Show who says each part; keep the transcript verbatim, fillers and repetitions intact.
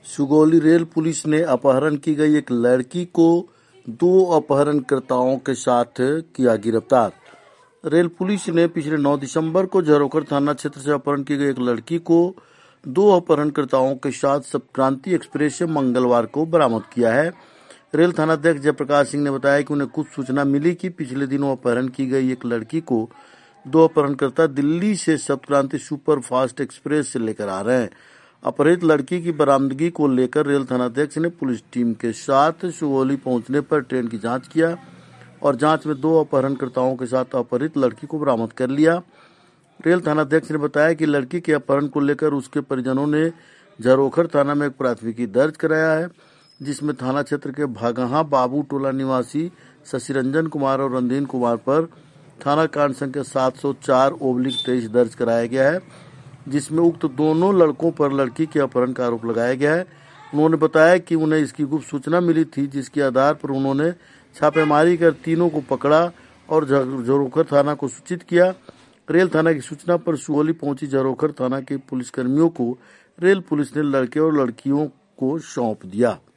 Speaker 1: Sugauli rail police ने अपहरण की गई एक लड़की को दो अपहरणकर्ताओं के साथ किया गिरफ्तार। रेल पुलिस ने पिछले नौ दिसंबर को झरोखर थाना क्षेत्र से अपहरण की गई एक लड़की को दो अपहरणकर्ताओं के साथ सप्तक्रांति एक्सप्रेस से मंगलवार को बरामद किया है। रेल थानाध्यक्ष जयप्रकाश सिंह ने बताया कि उन्हें कुछ सूचना मिली कि पिछले दिनों अपहरण की गई एक लड़की को दो अपहरणकर्ता दिल्ली से सप्तक्रांति सुपर फास्ट एक्सप्रेस से लेकर आ रहे हैं। अपहृत लड़की की बरामदगी को लेकर रेल थानाध्यक्ष ने पुलिस टीम के साथ सुगौली पहुंचने पर ट्रेन की जांच किया और जांच में दो अपहरणकर्ताओं के साथ अपहृत लड़की को बरामद कर लिया। रेल थानाध्यक्ष ने बताया कि लड़की के अपहरण को लेकर उसके परिजनों ने झरोखर थाना में एक प्राथमिकी दर्ज कराया है, जिसमें थाना क्षेत्र के भागहा बाबू टोला निवासी शशिरंजन कुमार और रणधीर कुमार पर थाना कांड संख्या सात सौ चार ओब्लिक तेईस दर्ज कराया गया है, जिसमें उक्त दोनों लड़कों पर लड़की के अपहरण का आरोप लगाया गया है। उन्होंने बताया कि उन्हें इसकी गुप्त सूचना मिली थी, जिसके आधार पर उन्होंने छापेमारी कर तीनों को पकड़ा और झरोखर थाना को सूचित किया। रेल थाना की सूचना पर सुगौली पहुंची झरोखर थाना के पुलिसकर्मियों को रेल पुलिस ने लड़के और लड़कियों को सौंप दिया।